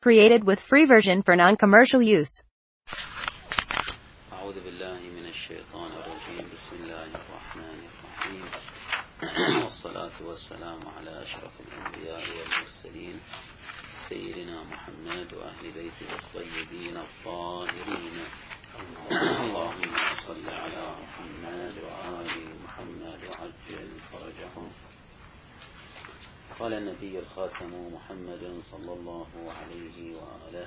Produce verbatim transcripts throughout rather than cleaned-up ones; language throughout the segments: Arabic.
Created with free version for non-commercial use. أعوذ بالله من الشيطان الرجيم. بسم الله الرحمن الرحيم. والصلاة والسلام على أشرف الأنبياء والمرسلين سيدنا محمد وأهل بيته الطيبين الطاهرين. اللهم صل على محمد وآل محمد وعجل فرجهم. قال النبي الخاتم محمد صلى الله عليه وآله: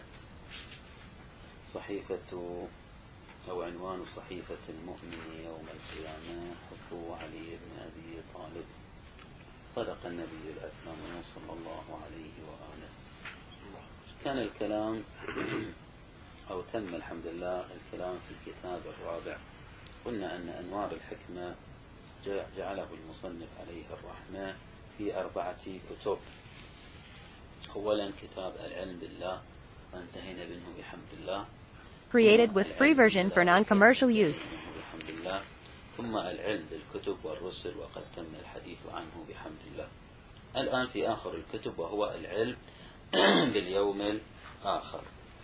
صحيفة أو عنوان صحيفة المؤمن يوم القيامة حب علي بن أبي طالب. صدق النبي الأكرم صلى الله عليه وآله. كان الكلام أو تم الحمد لله الكلام في الكتاب الرابع. قلنا أن أنوار الحكمة جعله المصنف عليه الرحمة في أربعة كتب. أولا كتاب العلم بالله، وانتهينا منه بحمد الله. Created with free version for non-commercial use. بحمد الله. ثم العلم بالكتب والرسل، وقد تم الحديث عنه بحمد الله. الآن في آخر الكتب، وهو العلم باليوم الآخر.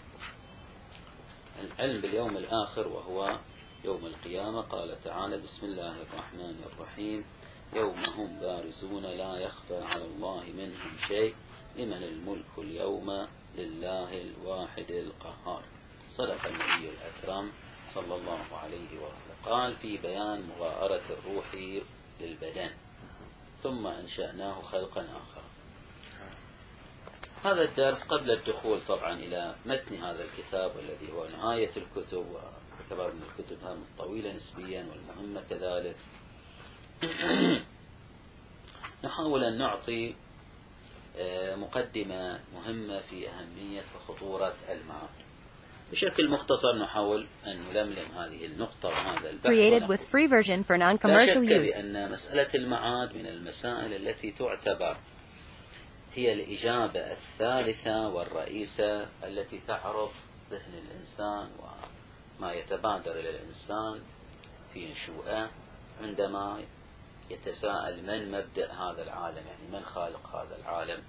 العلم باليوم الآخر وهو يوم القيامة. قال تعالى: بسم الله الرحمن الرحيم: يوم هم بارزون لا يخفى على الله منهم شيء لمن الملك اليوم لله الواحد القهار. صدق النبي الأكرم صلى الله عليه وآله. قال في بيان مغايرة الروح للبدن، ثم أنشأناه خلقا آخر. هذا الدرس قبل الدخول طبعا إلى متن هذا الكتاب الذي هو نهاية الكتب، واعتبر من الكتب هم طويلة نسبيا والمهمة كذلك. نحاول أن نعطي مقدمة مهمة في أهمية وخطورة المعاد. بشكل مختصر نحاول أن نلملم هذه النقطة وهذا البحث. Created with free version for non-commercial لا use. شك بأن مسألة المعاد من المسائل التي تعتبر هي الإجابة الثالثة والرئيسة التي تعرف ذهن الإنسان وما يتبادر إلى الإنسان في نشوءه عندما يتساءل من مبدأ هذا العالم، يعني من خالق هذا العالم،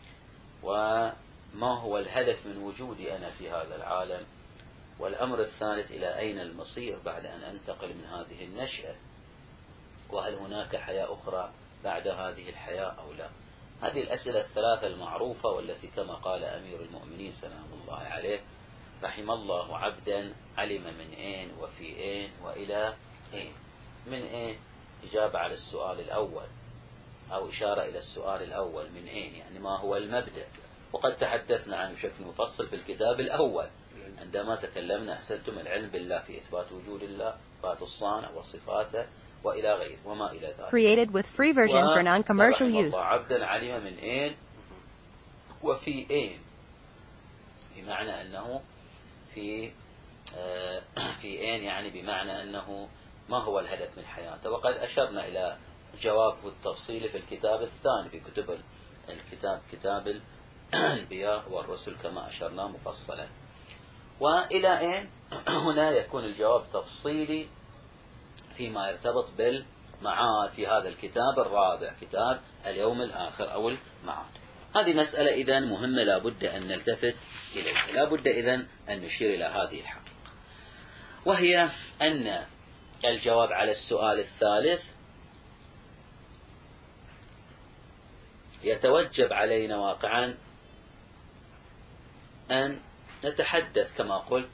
وما هو الهدف من وجودي أنا في هذا العالم، والأمر الثالث إلى أين المصير بعد أن أنتقل من هذه النشأة، وهل هناك حياة أخرى بعد هذه الحياة أو لا. هذه الأسئلة الثلاثة المعروفة، والتي كما قال أمير المؤمنين سلام الله عليه: رحم الله عبدا علم من أين وفي أين وإلى أين. من أين إجابة على السؤال الأول، أو إشارة إلى السؤال الأول من أين، يعني ما هو المبدأ. وقد تحدثنا عنه بشكل مفصل في الكتاب الأول عندما تكلمنا أحسنتم العلم بالله في إثبات وجود الله، إثبات الصانع وصفاته وإلى غيره وما إلى ذلك. Created with free version for non-commercial use. الله عبدا علم من أين وفي أين، بمعنى أنه في آه في أين، يعني بمعنى أنه ما هو الهدف من حياته. وقد أشرنا إلى جوابه التفصيلي في الكتاب الثاني في كتب الكتاب كتاب الأنبياء والرسل كما أشرنا مفصلا. وإلى أين هنا يكون الجواب تفصيلي فيما يرتبط بالمعاد في هذا الكتاب الرابع، كتاب اليوم الآخر أو المعاد. هذه مسألة إذن مهمة لا بد أن نلتفت إليها، لا بد إذن أن نشير إلى هذه الحقيقة، وهي أن الجواب على السؤال الثالث يتوجب علينا واقعا أن نتحدث كما قلت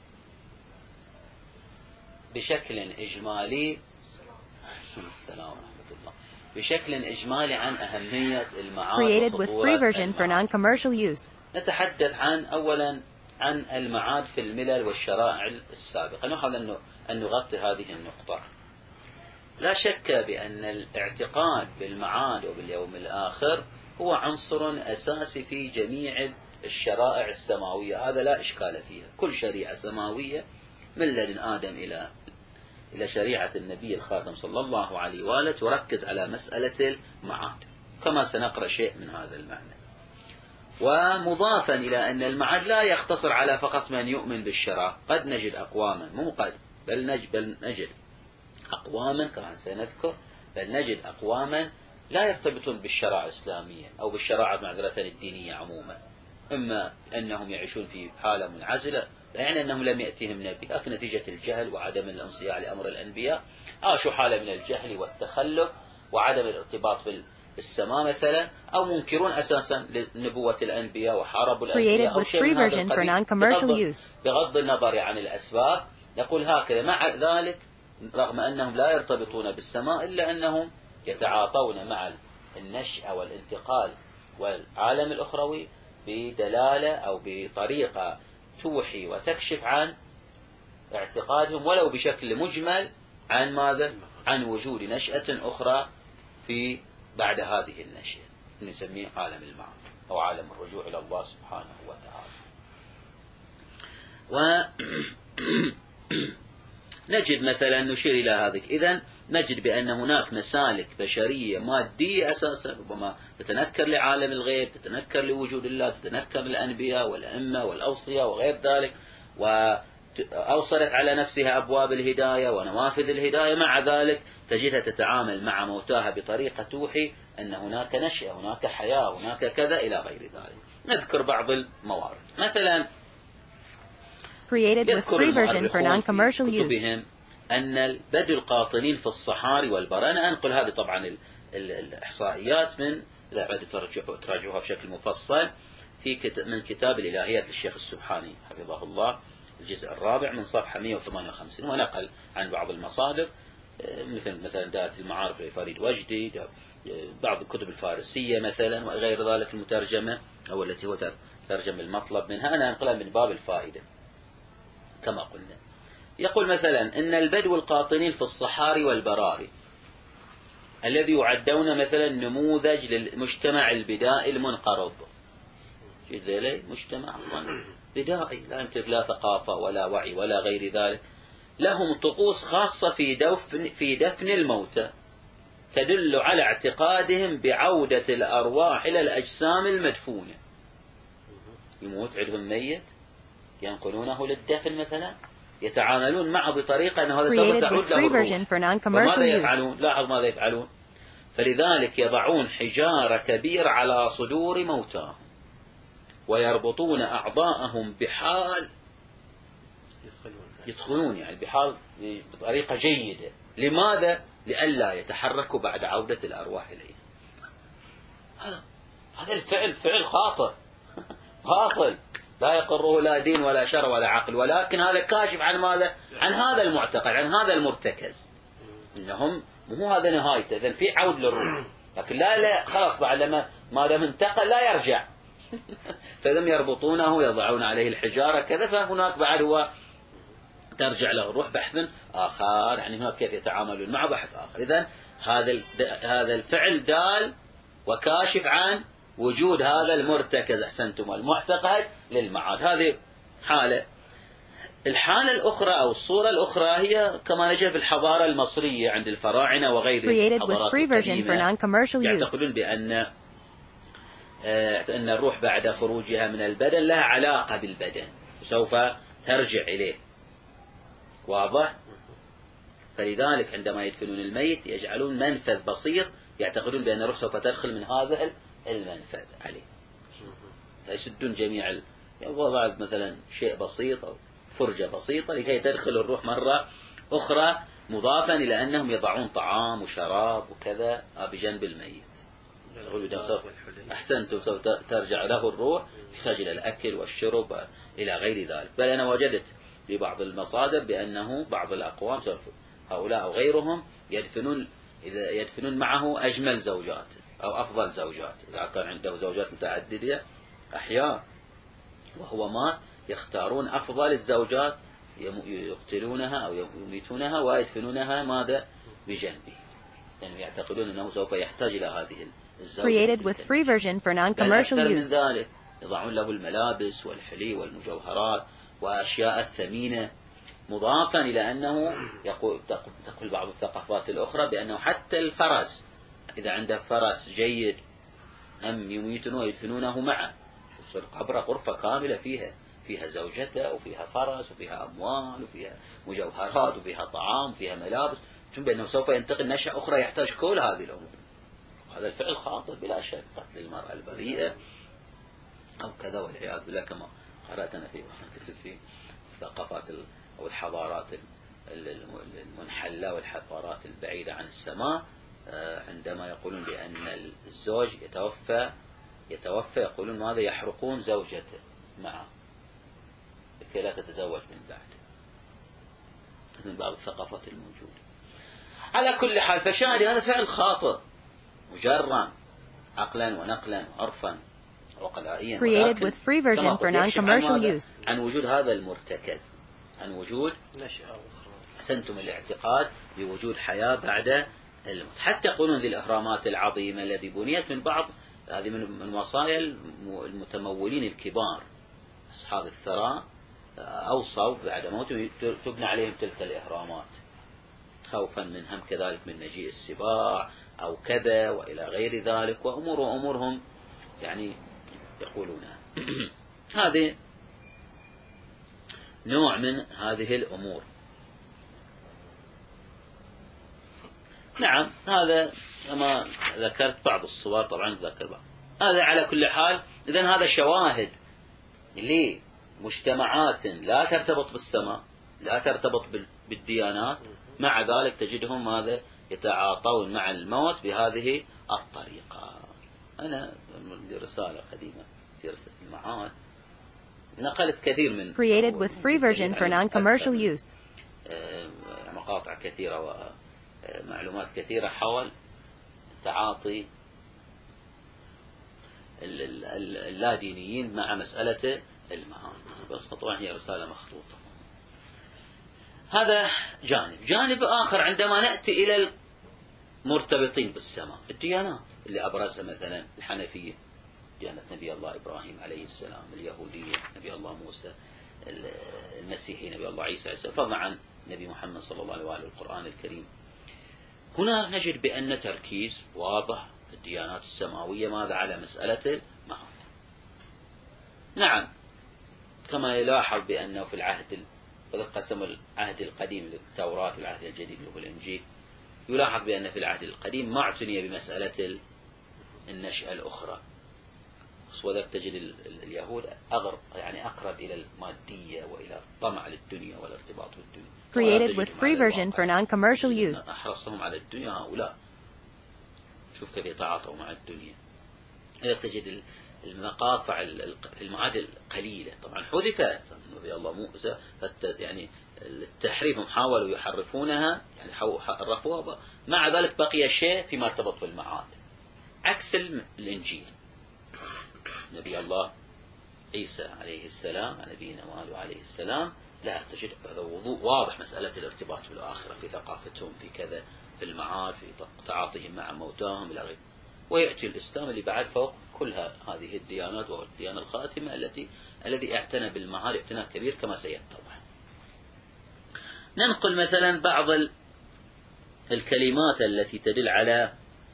بشكل إجمالي السلام ورحمة الله بشكل إجمالي عن أهمية المعاد Created with free version for المعاد. non-commercial use. نتحدث عن أولا عن المعاد في الملل والشرائع السابقة. نحاول أن نغطي هذه النقطة. لا شك بأن الاعتقاد بالمعاد وباليوم الآخر هو عنصر أساسي في جميع الشرائع السماوية، هذا لا إشكال فيها. كل شريعة سماوية من لدن آدم إلى إلى شريعة النبي الخاتم صلى الله عليه وآله تركز على مسألة المعاد، كما سنقرأ شيء من هذا المعنى. ومضافا إلى أن المعاد لا يختصر على فقط من يؤمن بالشرع. قد نجد أقواما، مو قد بل نجد, بل نجد أقواما كما سنذكر، بل نجد أقواما لا يرتبطون بالشرائع الإسلامية أو بالشرائع معذرة الدينية عموما، إما أنهم يعيشون في حالة منعزلة، لا يعني أنهم لم يأتهم نبي، لكن نتيجة الجهل وعدم الانصياع لأمر الأنبياء عاشوا حالة من الجهل والتخلف وعدم الارتباط بالسماء مثلا، أو منكرون أساسا لنبوة الأنبياء وحاربوا الأنبياء أو شيء من هذا القبيل، بغض النظر عن الأسباب. يقول هكذا مع ذلك رغم أنهم لا يرتبطون بالسماء إلا أنهم يتعاطون مع النشأة والانتقال والعالم الأخروي بدلالة أو بطريقة توحي وتكشف عن اعتقادهم ولو بشكل مجمل عن ماذا؟ عن وجود نشأة أخرى في بعد هذه النشأة، نسميه عالم المعاد أو عالم الرجوع إلى الله سبحانه وتعالى. ونجد مثلا نشير إلى هذه، إذن نجد بأن هناك مسالك بشرية مادية أساسا ربما تتنكر لعالم الغيب، تتنكر لوجود الله، تتنكر للأنبياء والأئمة والأوصياء وغير ذلك، وأوصلت على نفسها أبواب الهداية ونوافذ الهداية، مع ذلك تجدها تتعامل مع موتاها بطريقة توحي أن هناك نشأة، هناك حياة، هناك كذا إلى غير ذلك. نذكر بعض الموارد، مثلا Created with free version for non-commercial use. أن البدو القاطنين في الصحاري والبر، أنا أنقل هذه طبعا ال ال الإحصائيات من إذا بدأت تراجعوها بشكل مفصل في كتاب من كتاب الإلهيات للشيخ السبحاني حفظه الله الجزء الرابع من صفحة مئة وثمانية وخمسين، ونقل عن بعض المصادر مثل مثلا دائرة المعارف لفريد وجدي، بعض الكتب الفارسية مثلا وغير ذلك المترجمة أو التي هو ترجم المطلب منها، أنا أنقلها من باب الفائدة كما قلنا. يقول مثلا إن البدو القاطنين في الصحاري والبراري الذي يعدون مثلا نموذج للمجتمع البدائي المنقرض، جد مجتمع بدائي لا يمتلك لا ثقافة ولا وعي ولا غير ذلك، لهم طقوس خاصة في دفن في دفن الموتى تدل على اعتقادهم بعودة الأرواح إلى الأجسام المدفونة. يموت عندهم ميت ينقلونه للدفن مثلا، يتعاملون معه بطريقة أن هذا سوف تعود له الروح. فماذا يفعلون؟ لاحظ ماذا يفعلون. فلذلك يضعون حجارة كبيرة على صدور موتاهم ويربطون أعضاءهم بحال يدخلون يعني بحال بطريقة جيدة. لماذا؟ لئلا يتحركوا بعد عودة الأرواح إليه. هذا هذا الفعل فعل خاطئ باطل لا يقره لا دين ولا شرع ولا عقل، ولكن هذا كاشف عن ماذا؟ عن هذا المعتقد، عن هذا المرتكز، انهم مو هذا نهايته، اذا في عود للروح، لكن لا لا خلاص بعد ما ما دام انتقل لا يرجع. فإذا يربطونه يضعون عليه الحجارة كذا، فهناك بعد هو ترجع له الروح بحث آخر، يعني هناك كيف يتعاملون مع بحث آخر. إذا هذا هذا الفعل دال وكاشف عن وجود هذا المرتكز أحسنتم المعتقد للمعاد. هذه حالة. الحالة الأخرى أو الصورة الأخرى هي كما نجد في الحضارة المصرية عند الفراعنة وغير الحضارات القديمة، يعتقدون بأن أن الروح بعد خروجها من البدن لها علاقة بالبدن وسوف ترجع إليه. واضح؟ فلذلك عندما يدفنون الميت يجعلون منفذ بسيط، يعتقدون بأن الروح سوف تدخل من هذا المنفذ عليه، يسدون جميع وضع مثلا شيء بسيط أو فرجة بسيطة لكي تدخل الروح مرة أخرى، مضافا إلى أنهم يضعون طعام وشراب وكذا بجنب الميت. أحسنتم سوف ترجع له الروح، يحتاج إلى الأكل والشرب إلى غير ذلك. بل أنا وجدت في بعض المصادر بأنه بعض الأقوام هؤلاء أو غيرهم يدفنون إذا يدفنون معه أجمل زوجات أو أفضل زوجات، إذا كان عنده زوجات متعددة أحياء وهو مات يختارون أفضل الزوجات يقتلونها أو يميتونها ويدفنونها ماذا بجنبه، يعني يعتقدون أنه سوف يحتاج إلى هذه الزوجة. Created with free version for non-commercial use. من ذلك يضعون له الملابس والحلي والمجوهرات وأشياء ثمينة، مضافا إلى أنه يقول تقول بعض الثقافات الأخرى بأنه حتى الفرس إذا عنده فرس جيد هم يميتونه ويدفنونه معه. القبر غرفة كاملة فيها فيها زوجته وفيها فرس وفيها أموال وفيها مجوهرات وفيها طعام وفيها ملابس، ثم بأنه سوف ينتقل نشأة أخرى يحتاج كل هذه الأمور. هذا الفعل خاطئ بلا شك، قتل المرأة البريئة أو كذا والعياذ بالله، كما قرأت أنا في كتب في الثقافات أو الحضارات المنحلة والحضارات البعيدة عن السماء، عندما يقولون بأن الزوج يتوفى يتوفى يقولون ماذا؟ يحرقون زوجته معه لكي لا تتزوج من بعد، من بعض الثقافات الموجودة. على كل حال، فشاهد هذا فعل خاطئ مجرم عقلا ونقلا وعرفا وعقلائيا، created with free version for non-commercial use. عن وجود هذا المرتكز، عن وجود سنتم الاعتقاد بوجود حياة بعد الموت. حتى يقولون ذي الأهرامات العظيمة التي بنيت من بعض هذه من وصايا المتمولين الكبار أصحاب الثراء، أوصوا بعد موتهم تبنى عليهم تلك الإهرامات خوفا من هم كذلك من مجيء السباع أو كذا وإلى غير ذلك، وأمور وأمورهم يعني يقولونها. هذه نوع من هذه الأمور. نعم، هذا كما ذكرت بعض الصور، طبعا ذكر بعض. هذا على كل حال. إذن هذا شواهد لمجتمعات لا ترتبط بالسماء، لا ترتبط بالديانات، مع ذلك تجدهم هذا يتعاطون مع الموت بهذه الطريقة. أنا رسالة قديمة في رسالة المعاد نقلت كثير من created with free version for non-commercial use. مقاطع كثيرة ومعلومات كثيرة حول تعاطي اللادينيين مع مسألة المعاد، بس طبعا هي رسالة مخطوطة. هذا جانب. جانب آخر، عندما نأتي إلى المرتبطين بالسماء، الديانات اللي أبرزها مثلا الحنفية، ديانة نبي الله إبراهيم عليه السلام، اليهودية نبي الله موسى، المسيحي نبي الله عيسى عليه السلام، فضلا عن نبي محمد صلى الله عليه وآله القرآن الكريم. هنا نجد بأن تركيز واضح في الديانات السماوية ماذا؟ على مسألة المعاد. نعم، كما يلاحظ بأنه في العهد قسم العهد القديم للتوراة والعهد الجديد له الإنجيل، يلاحظ بأن في العهد القديم ما اعتني بمسألة النشأة الأخرى، وذلك تجد اليهود أغرب يعني أقرب إلى المادية وإلى الطمع للدنيا والارتباط بالدنيا. created with free version for non-commercial use. أحرصهم على الدنيا هؤلاء، شوف كيف يتعاطوا مع الدنيا. إذا تجد المقاطع المعاد قليلة، طبعا حذفت نبي الله موسى يعني التحريف، هم حاولوا يحرفونها يعني حرفوها، مع ذلك بقي شيء فيما ارتبط بالمعاد عكس الإنجيل. نبي الله عيسى عليه السلام، نبينا وآله عليه السلام، لا تجد هذا وضوء واضح مسألة الارتباط بالآخرة في ثقافتهم، في كذا، في المعاد، في تعاطيهم مع موتاهم إلى غيره. ويأتي الإسلام اللي بعد فوق كل هذه الديانات، وهو الديانة الخاتمة التي الذي اعتنى بالمعاد اعتناء كبير كما سيتضح. ننقل مثلا بعض الكلمات التي تدل على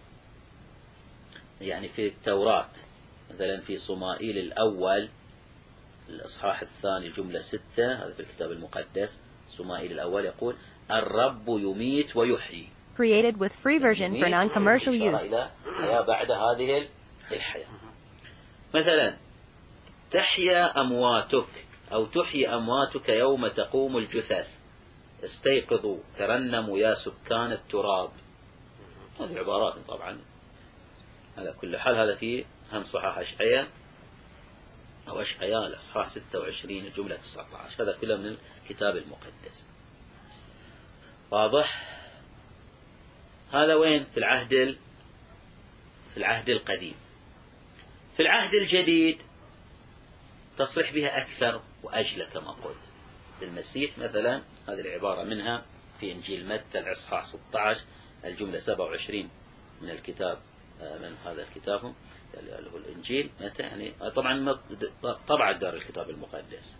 يعني في التوراة، مثلا في صمائيل الأول الإصحاح الثاني جملة ستة، هذا في الكتاب المقدس. صمائيل الأول يقول الرب يميت ويحيي، created with free version for non-commercial use. حياة بعد هذه الحياة. مثلا تحيا أمواتك أو تحيي أمواتك يوم تقوم الجثث، استيقظوا ترنموا يا سكان التراب. هذه عبارات طبعا. على كل حال هذا في هم صحاح أشعياء أو أشعياء الأصحاح ستة وعشرين الجملة تسعة عشر، هذا كله من الكتاب المقدس. واضح؟ هذا وين؟ في العهد في العهد القديم. في العهد الجديد تصرح بها أكثر وأجل كما قلت. بالمسيح مثلا هذه العبارة منها في إنجيل متى الإصحاح ستة عشر الجملة سبعة وعشرين من الكتاب، من هذا الكتاب اللي هو الإنجيل متى، يعني طبعا طبعا دار الكتاب المقدس.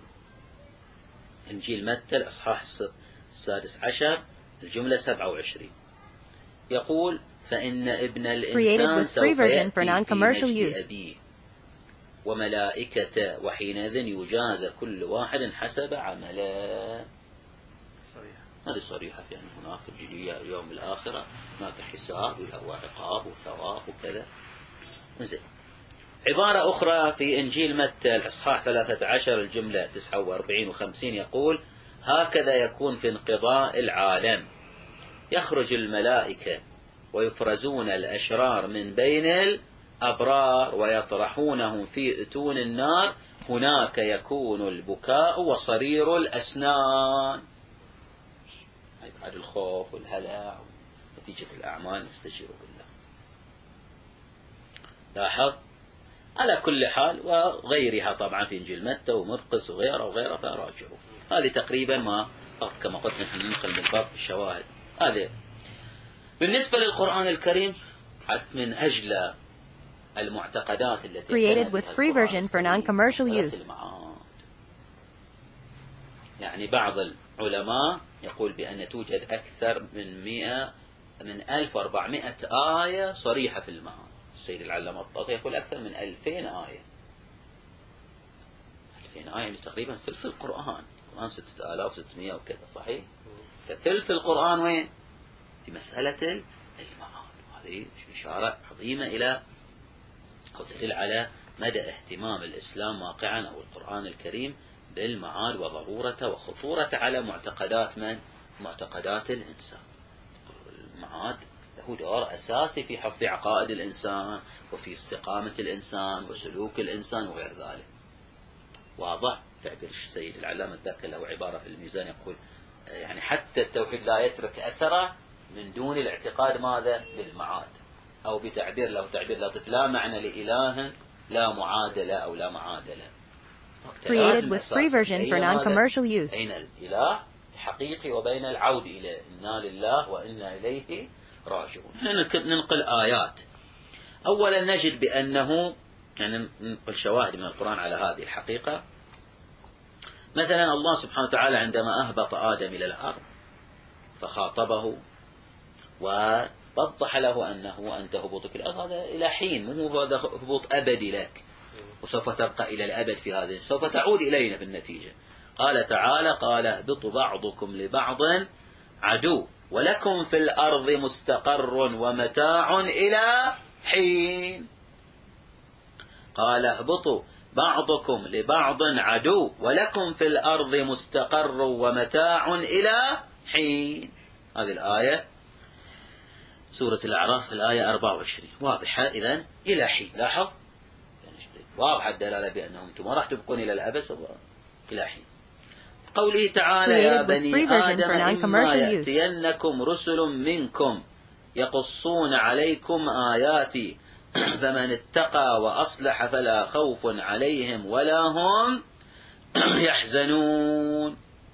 إنجيل متى الإصحاح السادس عشر الجملة سبعة وعشرين يقول فإن ابن الإنسان سوف يأتي في مجد أبيه وملائكته وحينئذ يجازى كل واحد حسب عمله. هذه صريحة في أن هناك يوم الآخرة هناك حساب وعقاب وثواب وكذا. زين. عبارة أخرى في إنجيل متى الإصحاح ثلاثة عشر الجملة تسعة وأربعين وخمسين يقول: هكذا يكون في انقضاء العالم، يخرج الملائكة ويفرزون الأشرار من بين الأبرار ويطرحونهم في أتون النار، هناك يكون البكاء وصرير الأسنان. هاي بعد الخوف والهلع نتيجة الأعمال نستجير بالله. لاحظ على كل حال، وغيرها طبعا في إنجيل متى ومرقس وغيره وغيره فراجعوا. هذه تقريبا ما كما قلت نحن ندخل بالباب في الشواهد. هذه بالنسبة للقرآن الكريم حتى من أجل المعتقدات التي created with free version for non-commercial use. يعني بعض العلماء يقول بأن توجد أكثر من مئة من ألف وأربعمائة آية صريحة في المعاد. السيد العلامة الطاطي يقول أكثر من ألفين آية. ألفين آية يعني تقريبا ثلث القرآن. القرآن ستة آلاف وستمائة وكذا، صحيح؟ فثلث القرآن وين؟ في مسألة المعاد. هذه إشارة عظيمة إلى أو دليل على مدى اهتمام الإسلام واقعا أو القرآن الكريم بالمعاد وضرورته وخطورته على معتقدات من؟ معتقدات الإنسان. المعاد له دور أساسي في حفظ عقائد الإنسان وفي استقامة الإنسان وسلوك الإنسان وغير ذلك. واضح؟ تعبير السيد العلامة الذاكر له عبارة في الميزان يقول يعني حتى التوحيد لا يترك أثره من دون الاعتقاد ماذا؟ بالمعاد. أو بتعبير له تعبير لطيف: لا معنى لإله لا معادلة أو لا معادلة. Created with free version for non-commercial use. بين الإله الحقيقي وبين العود إلى إنا لله وإنا إليه راجعون. ننقل آيات. أولا نجد بأنه يعني ننقل شواهد من القرآن على هذه الحقيقة. مثلا الله سبحانه وتعالى عندما أهبط آدم إلى الأرض فخاطبه ووضح له أنه أنت هبوطك الأرض هذا إلى حين، مو هذا هبوط أبدي لك وسوف تبقى إلى الأبد في هذه، سوف تعود إلينا في النتيجة. قال تعالى: قال اهبطوا بعضكم لبعض عدو ولكم في الأرض مستقر ومتاع إلى حين. قال اهبطوا بعضكم لبعض عدو ولكم في الأرض مستقر ومتاع إلى حين. هذه الآية سورة الأعراف الآية أربعة وعشرين واضحة. إذن إلى حين، لاحظ واضحة الدلالة بأنهم أنتم ما راح تبقون إلى الأبد إلى حين. قوله تعالى: يا بني آدم إما يأتينكم رسل منكم يقصون عليكم آياتي فمن اتقى وأصلح فلا خوف عليهم ولا هم يحزنون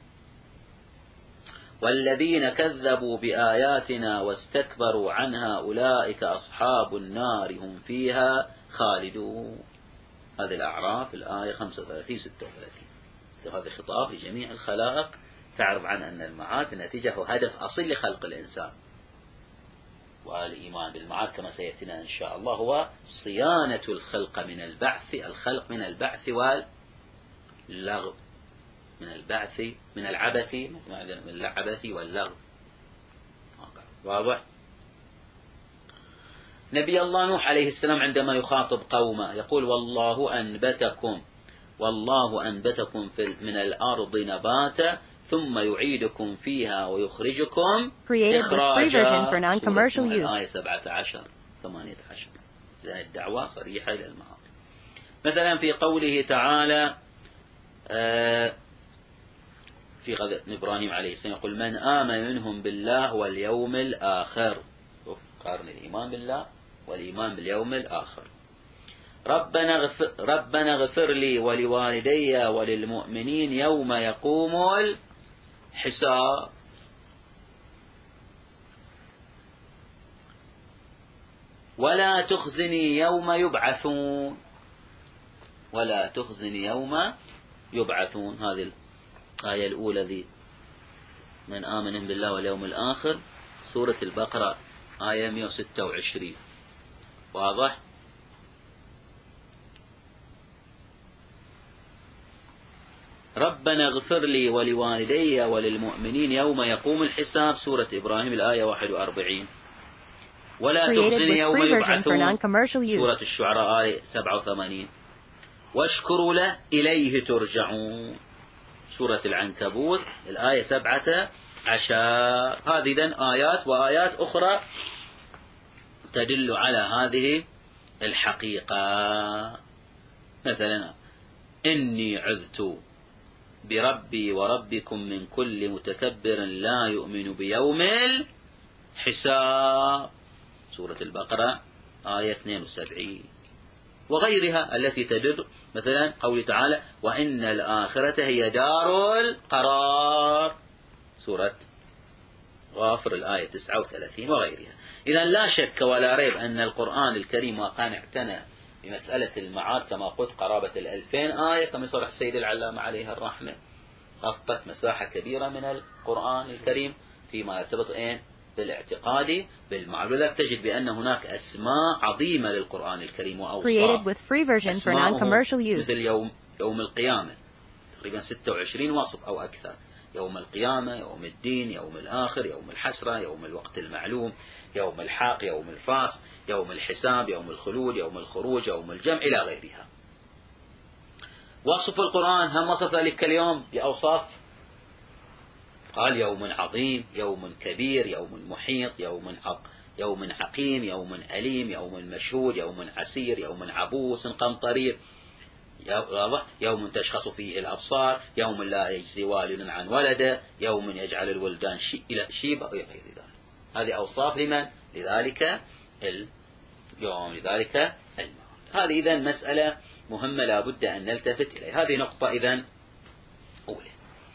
والذين كذبوا بآياتنا واستكبروا عنها أولئك أصحاب النار هم فيها خالدون. هذه الأعراف الآية خمسة وثلاثين ستة وثلاثين. هذا خطاب لجميع الخلائق تعرف عن أن المعاد نتيجة هو هدف أصيل لخلق الإنسان. والإيمان بالمعاد كما سيأتينا إن شاء الله هو صيانة الخلق من البعث الخلق من البعث واللغو، من البعث من العبث من العبث واللغو. واضح؟ نبي الله نوح عليه السلام عندما يخاطب قومه يقول: والله أنبتكم والله أنبتكم في من الأرض نباتا ثم يعيدكم فيها ويخرجكم إخراجا. الآية سبعة عشر ثمانية عشر. الدعوة صريحة إلى المعاد. مثلا في قوله تعالى في غزوة إبراهيم عليه السلام يقول: من آمن منهم بالله واليوم الآخر. قارن الإيمان بالله والإيمان باليوم الآخر. ربنا اغفر, ربنا اغفر لي ولوالدي وللمؤمنين يوم يقوم الحساب. ولا تخزني يوم يبعثون ولا تخزني يوم يبعثون. هذه الآية الأولى ذي من آمن بالله واليوم الآخر سورة البقرة آية مئة وستة وعشرين. واضح؟ ربنا اغفر لي ولوالدي وللمؤمنين يوم يقوم الحساب سورة إبراهيم الآية واحد وأربعين. ولا تخزني يوم يبعثون. سورة الشعراء آية سبعة وثمانين. واشكروا له إليه ترجعون. سورة العنكبوت الآية سبعة عشر. هذه إذن آيات وآيات أخرى تدل على هذه الحقيقة. مثلا إني عذت بربي وربكم من كل متكبر لا يؤمن بيوم الحساب. سورة البقرة آية اثنين وسبعين. وغيرها التي تدل مثلا قوله تعالى وإن الآخرة هي دار القرار. سورة غافر الآية تسعة وثلاثين وغيرها. إذا لا شك ولا ريب أن القرآن الكريم وكان اعتنى بمسألة المعاد كما قلت قرابة الألفين آية كما صرح السيد العلامة عليه الرحمة، غطت مساحة كبيرة من القرآن الكريم فيما يرتبط إيه بالاعتقاد بالمعاد. ولذلك تجد بأن هناك أسماء عظيمة للقرآن الكريم وأوصاف. مثل يوم يوم القيامة تقريبا ستة وعشرين وصف أو أكثر. يوم القيامة، يوم الدين، يوم الآخر، يوم الحسرة، يوم الوقت المعلوم، يوم الحاق، يوم الفاصل، يوم الحساب، يوم الخلود، يوم الخروج، يوم الجمع إلى غيرها. وصف القرآن هم وصف ذلك اليوم بأوصاف، قال يوم عظيم، يوم كبير، يوم محيط، يوم عق يوم عقيم، يوم أليم، يوم مشهود، يوم عسير، يوم عبوس قمطرير، يوم تشخص فيه الأبصار، يوم لا يجزي والد عن ولده، يوم يجعل الولدان شيبا إلى غير ذلك. هذه أوصاف لمن؟ لذلك اليوم، لذلك الموعد. هذه إذن مسألة مهمة لا بد أن نلتفت إليها. هذه نقطة إذن أولى.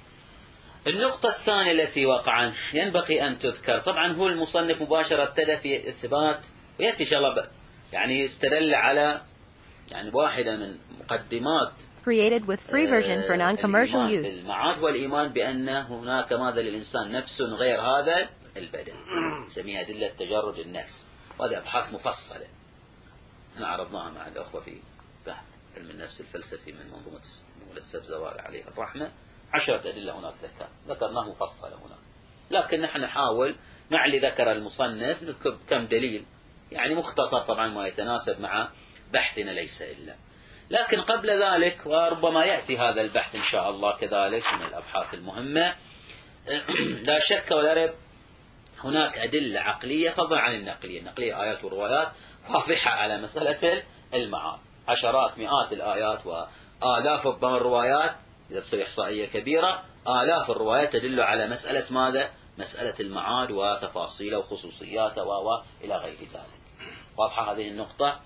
النقطة الثانية التي وقعا ينبغي أن تذكر، طبعا هو المصنف مباشرة ابتدى في إثبات، ويأتي إن شاء الله يعني استدل على يعني واحدة من مقدمات created with free version for non-commercial use. المعاد والإيمان بأن هناك ماذا للإنسان نفس غير هذا البدن، نسميها أدلة تجرد النفس، وهذه أبحاث مفصلة أنا عرضناها مع الأخوة في بحث علم النفس الفلسفي من منظومة السبزواري عليه الرحمة. عشرة أدلة هناك ذكر ذكرناه مفصلة هنا، لكن نحن نحاول مع اللي ذكر المصنف نكتب كم دليل يعني مختصر طبعا ما يتناسب مع بحثنا ليس إلا. لكن قبل ذلك وربما يأتي هذا البحث إن شاء الله كذلك من الأبحاث المهمة، لا شك ولا ريب هناك أدلة عقلية فضلا عن النقلية. النقلية آيات وروايات واضحة على مسألة المعاد، عشرات مئات الآيات وآلاف ربما الروايات، إذا بسوي إحصائية كبيرة آلاف الروايات تدل على مسألة ماذا؟ مسألة المعاد وتفاصيله وخصوصياته وإلى غير ذلك. واضحة هذه النقطة.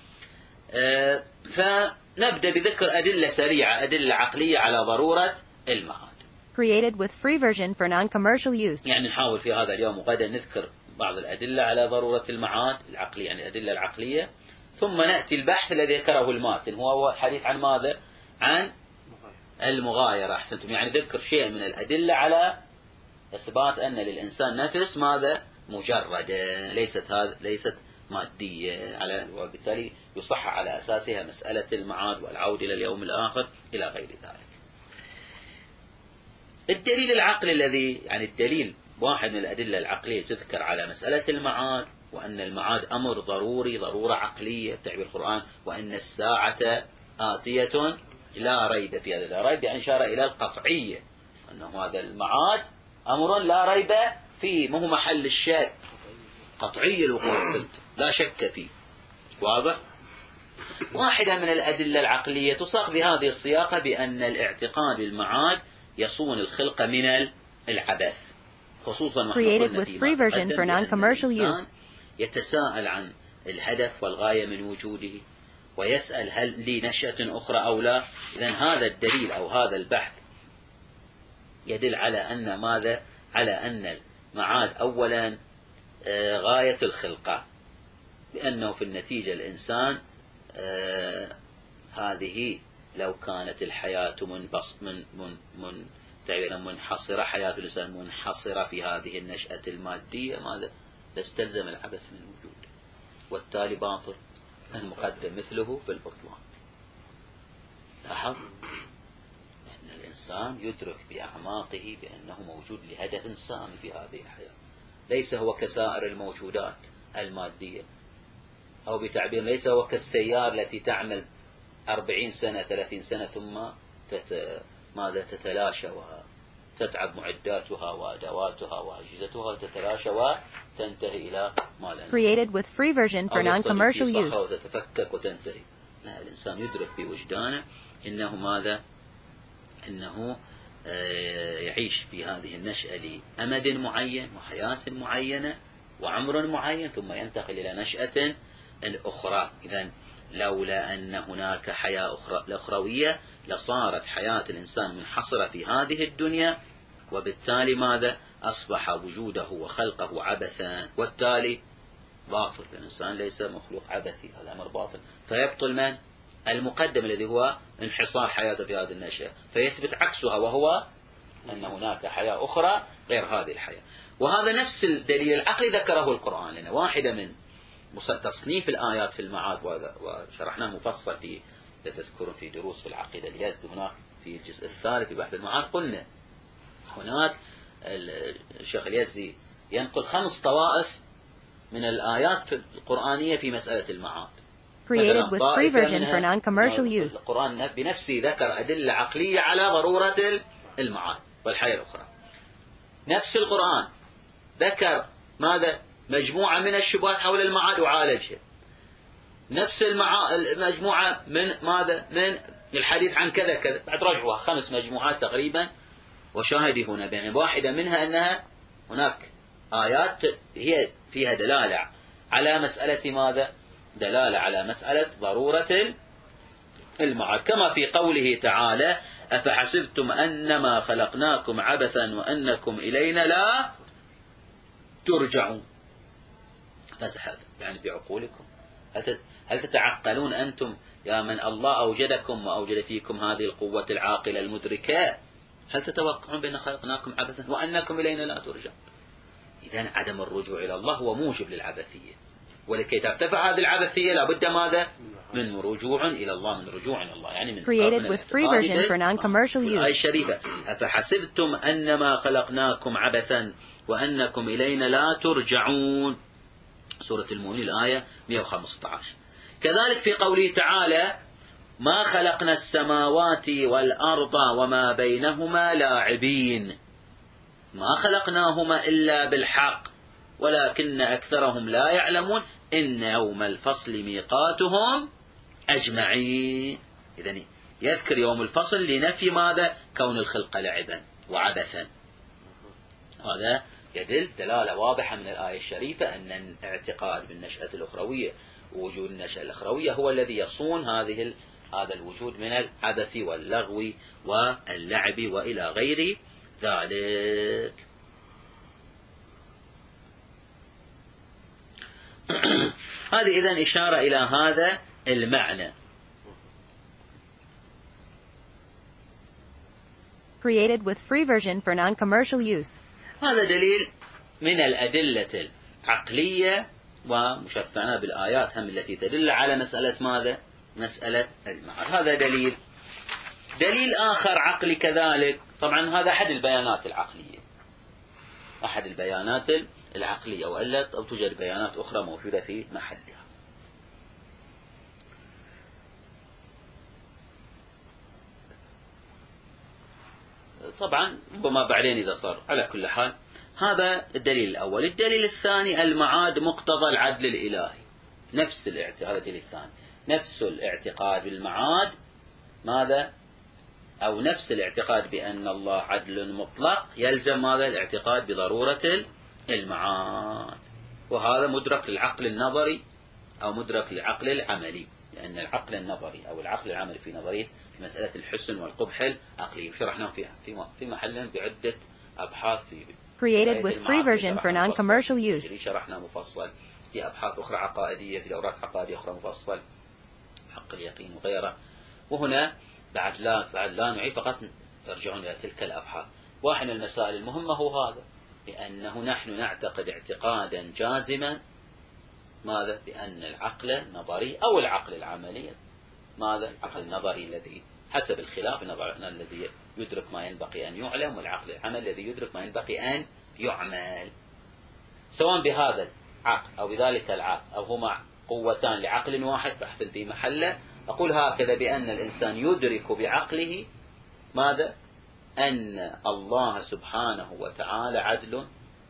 أه فنبدأ بذكر أدلة سريعة، أدلة عقلية على ضرورة المعاد. Created with free version for non-commercial use. يعني نحاول في هذا اليوم وغدا نذكر بعض الأدلة على ضرورة المعاد العقلية، يعني الأدلة العقلية، ثم نأتي البحث الذي ذكره الماتن، هو حديث عن ماذا؟ عن المغايرة. أحسنتم، يعني ذكر شيء من الأدلة على إثبات أن للإنسان نفس ماذا؟ مجردة، ليست هذا ليست مادية، على وبالتالي يصح على أساسها مسألة المعاد والعودة إلى اليوم الآخر إلى غير ذلك. الدليل العقلي الذي يعني الدليل واحد من الأدلة العقلية تذكر على مسألة المعاد، وأن المعاد أمر ضروري ضرورة عقلية تعبير القرآن، وأن الساعة آتية لا ريب في هذا. لا ريب يعني إشارة إلى القطعية، أنه هذا المعاد أمر لا ريب فيه، ما هو محل الشك، قطعي الوقوع صلت لا شك فيه. واضح؟ واحدة من الأدلة العقلية تصاغ بهذه الصياغة بأن الاعتقاد بالمعاد يصون الخلق من العبث، خصوصا created with free version for non-commercial use. يتساءل عن الهدف والغاية من وجوده، ويسأل هل لي نشأة أخرى أو لا. إذن هذا الدليل أو هذا البحث يدل على أن ماذا؟ على أن المعاد أولا غاية الخلقة، بأنه في النتيجة الإنسان آه هذه لو كانت الحياة منبسط من من من تعبيرا منحصرة، حياة الإنسان منحصرة في هذه النشأة المادية، ماذا؟ لاستلزم العبث من وجوده، والتالي باطل المقدم مثله في البطلان. لاحظ أن الإنسان يدرك بأعماقه بأنه موجود لهدف سامي في هذه الحياة، ليس هو كسائر الموجودات المادية أو بتعبير ليس هو كالسيارة التي تعمل أربعين سنة ثلاثين سنة ثم تت... ماذا تتلاشى وتتعب معداتها وأدواتها وأجهزتها وتتلاشى وتنتهي إلى ما لا Created with free version for non-commercial use. وتتفكك وتنتهي. لا، الإنسان يدرك بوجدانه إنه ماذا؟ إنه يعيش في هذه النشأة لأمد معين وحياة معينة وعمر معين، ثم ينتقل إلى نشأة الأخرى. إذن لولا أن هناك حياة أخرى الأخروية لصارت حياة الإنسان منحصرة في هذه الدنيا، وبالتالي ماذا؟ أصبح وجوده وخلقه عبثا، والتالي باطل. الإنسان ليس مخلوق عبثي، هذا أمر باطل. فيبطل من؟ المقدم الذي هو انحصار حياته في هذه النشأة، فيثبت عكسها، وهو أن هناك حياة أخرى غير هذه الحياة. وهذا نفس الدليل العقلي ذكره القرآن لنا. واحدة من تصنيف الآيات في المعاد وشرحناه مفصل في تذكرون في دروس في العقيدة اليزدي هناك في الجزء الثالث في بحث المعاد. قلنا هناك الشيخ اليزدي ينقل خمس طوائف من الآيات القرآنية في مسألة المعاد. Created with free version for non-commercial use. القرآن بنفسه ذكر أدلة عقلية على ضرورة المعاد والحياة الأخرى. نفس القرآن ذكر ماذا؟ مجموعة من الشبهات حول المعاد وعالجها. نفس المجموعة من ماذا؟ من الحديث عن كذا كذا، بعد رجعوها خمس مجموعات تقريبا. وشاهدي هنا بين واحدة منها أنها هناك آيات هي فيها دلالة على مسألة ماذا؟ دلالة على مسألة ضرورة المعاد، كما في قوله تعالى: أفحسبتم أنما خلقناكم عبثا وأنكم إلينا لا ترجعون. فازحف يعني بعقولكم، هل تتعقلون أنتم يا من الله أوجدكم وأوجد فيكم هذه القوة العاقلة المدركة، هل تتوقعون بأن خلقناكم عبثا وأنكم إلينا لا ترجعون؟ إذن عدم الرجوع إلى الله هو موجب للعبثية، ولكي ترتفع هذه العبثية لابد ماذا؟ من رجوع إلى الله، من رجوع إلى الله، يعني من Created with free version for non-commercial use. الآية الشريفة: أفحسبتم أنما خلقناكم عبثا وأنكم إلينا لا ترجعون، سورة المؤمنين الآية مئة وخمسة عشر. كذلك في قوله تعالى: ما خلقنا السماوات والأرض وما بينهما لاعبين، ما خلقناهما إلا بالحق ولكن أكثرهم لا يعلمون إن يوم الفصل ميقاتهم أجمعين. إذن يذكر يوم الفصل لنفي ماذا؟ كون الخلق لعبا وعبثا. هذا يدل دلالة واضحة من الآية الشريفة أن الاعتقاد بالنشأة الأخروية ووجود النشأة الأخروية هو الذي يصون هذه هذا الوجود من العبث واللغو واللعب وإلى غير ذلك. هذه إذن إشارة إلى هذا المعنى. Created with free version for non-commercial use. هذا دليل من الأدلة العقلية ومشفعنا بالآيات هم التي تدل على مسألة ماذا؟ مسألة المعاد. هذا دليل. دليل آخر عقلي كذلك، طبعا هذا أحد البيانات العقلية، أحد البيانات العقلية، وإلا أو توجد بيانات أخرى موجودة في محلها. طبعا ربما بعدين إذا صار. على كل حال هذا الدليل الأول. الدليل الثاني: المعاد مقتضى العدل الإلهي. نفس الاعتقاد، هذا الدليل الثاني، نفس الاعتقاد بالمعاد ماذا؟ أو نفس الاعتقاد بأن الله عدل مطلق يلزم ماذا؟ الاعتقاد بضرورة المعاد. وهذا مدرك للعقل النظري أو مدرك للعقل العملي، لأن العقل النظري أو العقل العملي في نظرية في مسألة الحسن والقبح العقلي شرحناه في في محل بعدة أبحاث في Created with free version for non-commercial use. شرحنا مفصل في أبحاث أخرى عقائدية، في دورات عقائدية أخرى مفصل، حق اليقين وغيره. وهنا بعد لا بعد لا نعيد، فقط يرجعون إلى تلك الأبحاث. واحد من المسائل المهمة هو هذا، لأنه نحن نعتقد اعتقادا جازما ماذا؟ بأن العقل النظري أو العقل العملي ماذا؟ العقل النظري الذي حسب الخلاف الذي يدرك ما ينبغي أن يعلم، والعقل العمل الذي يدرك ما ينبغي أن يعمل. سواء بهذا العقل أو بذلك العقل أو هما قوتان لعقل واحد بحث في محله. أقول هكذا بأن الإنسان يدرك بعقله ماذا؟ أن الله سبحانه وتعالى عدل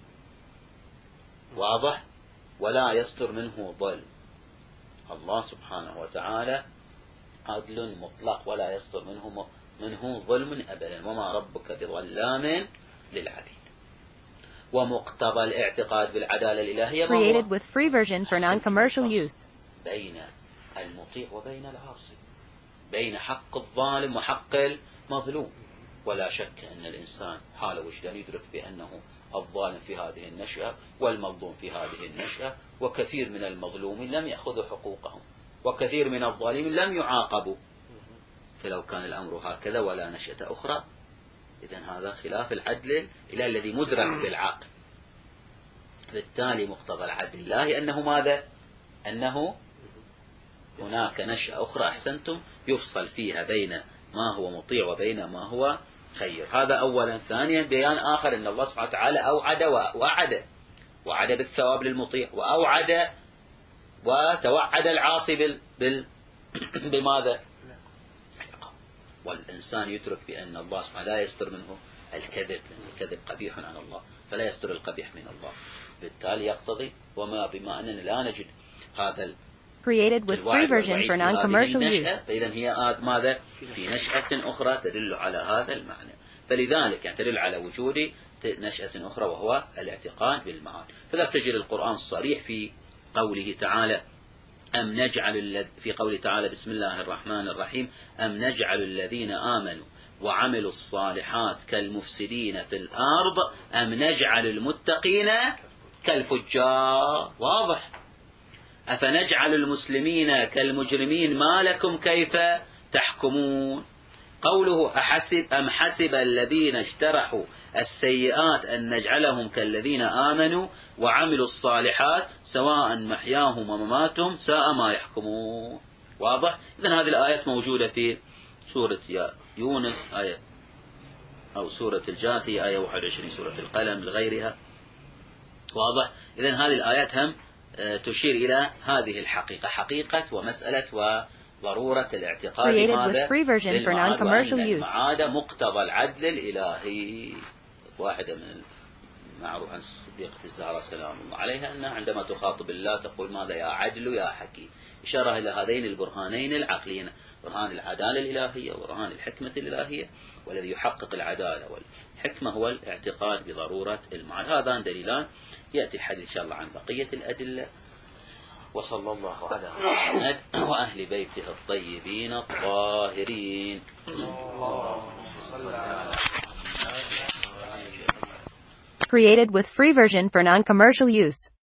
واضح ولا يصدر منه ظلم. الله سبحانه وتعالى عدل مطلق ولا يصدر منه منه ظلم أبدا، وما ربك بظلام للعبيد. ومقتضى الاعتقاد بالعدالة الإلهية created with free version for non-commercial use بين المطيع وبين العاصي، بين حق الظالم وحق المظلوم. ولا شك أن الإنسان حال وجدان يدرك بأنه الظالم في هذه النشأة والمظلوم في هذه النشأة، وكثير من المظلومين لم يأخذوا حقوقهم وكثير من الظالمين لم يعاقبوا. فلو كان الأمر هكذا ولا نشأة أخرى، إذن هذا خلاف العدل إلى الذي مدرك بالعقل. بالتالي مقتضى العدل الله أنه ماذا؟ أنه هناك نشأة أخرى أحسنتم يفصل فيها بين ما هو مطيع وبين ما هو خير. هذا أولا. ثانيا بيان آخر أن الله سبحانه وتعالى أوعد ووعد، وعد بالثواب للمطيع وأوعد وتوعد العاصي بال... بال... بماذا؟ والإنسان يترك بأن الله سبحانه لا يستر منه الكذب، الكذب قبيح عن الله فلا يستر القبيح من الله. بالتالي يقتضي وما بما أننا لا نجد هذا created with free version for non-commercial use. فإذا هي ماذا؟ في نشأة أخرى تدل على هذا المعنى. فلذلك يعني تدل على وجود نشأة أخرى وهو الاعتقاد بالمعاد. فذلك تجد القرآن الصريح في قوله تعالى أم نجعل في قوله تعالى بسم الله الرحمن الرحيم أم نجعل الذين آمنوا وعملوا الصالحات كالمفسدين في الأرض أم نجعل المتقين كالفجار. واضح. أفنجعل المسلمين كالمجرمين ما لكم كيف تحكمون. قوله أحسب أم حسب الذين اجترحوا السيئات أن نجعلهم كالذين آمنوا وعملوا الصالحات سواء محياهم ومماتهم ساء ما يحكمون. واضح. إذن هذه الآيات موجودة في سورة يونس آية أو سورة الجاثية آية واحد وعشرين، سورة القلم لغيرها. واضح. إذن هذه الآيات هم تشير إلى هذه الحقيقة، حقيقة ومسألة وضرورة الاعتقاد بماذا؟ بالمعاد مقتضى العدل الإلهي. واحدة من المعروف عن الصديقة الزهراء سلام الله عليها أنها عندما تخاطب الله تقول ماذا؟ يا عدل يا حكيم، إشارة إلى هذين البرهانين العقليين، برهان العدالة الإلهية وبرهان الحكمة الإلهية. والذي يحقق العدالة والحكمة هو الاعتقاد بضرورة المعاد. هذان دليلان. يأتي الحديث إن شاء الله عن بقية الأدلة. وصلى الله على محمد وأهل بيته الطيبين الطاهرين. Created with free version for non-commercial use.